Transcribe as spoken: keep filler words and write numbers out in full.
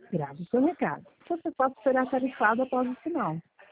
Grave o seu recado. Você pode esperar tarifado após o sinal.